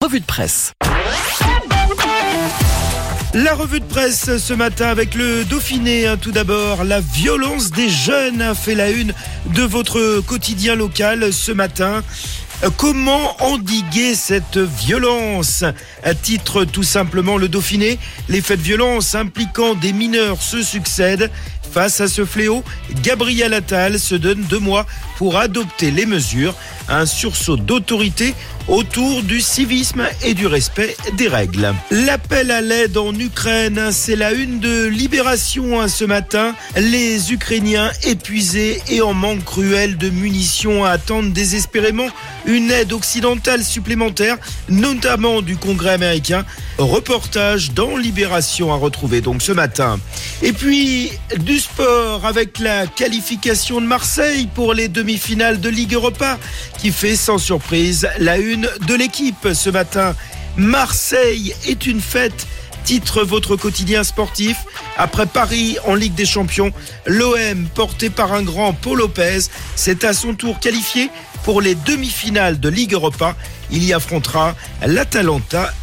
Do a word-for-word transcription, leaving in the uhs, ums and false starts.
Revue de presse. La revue de presse ce matin avec le Dauphiné. Tout d'abord, la violence des jeunes a fait la une de votre quotidien local ce matin. Comment endiguer cette violence ? À titre tout simplement le Dauphiné, les faits de violence impliquant des mineurs se succèdent. Face à ce fléau, Gabriel Attal se donne deux mois pour adopter les mesures. Un sursaut d'autorité autour du civisme et du respect des règles. L'appel à l'aide en Ukraine, c'est la une de Libération ce matin. Les Ukrainiens épuisés et en manque cruel de munitions attendent désespérément une aide occidentale supplémentaire, notamment du Congrès américain. Reportage dans Libération à retrouver donc ce matin. Et puis du sport avec la qualification de Marseille pour les demi-finales de Ligue Europa qui fait sans surprise la une de l'équipe ce matin. Marseille est une fête, titre votre quotidien sportif. Après Paris en Ligue des Champions, l'O M porté par un grand Paul Lopez s'est à son tour qualifié pour les demi-finales de Ligue Europa. Il y affrontera l'Atalanta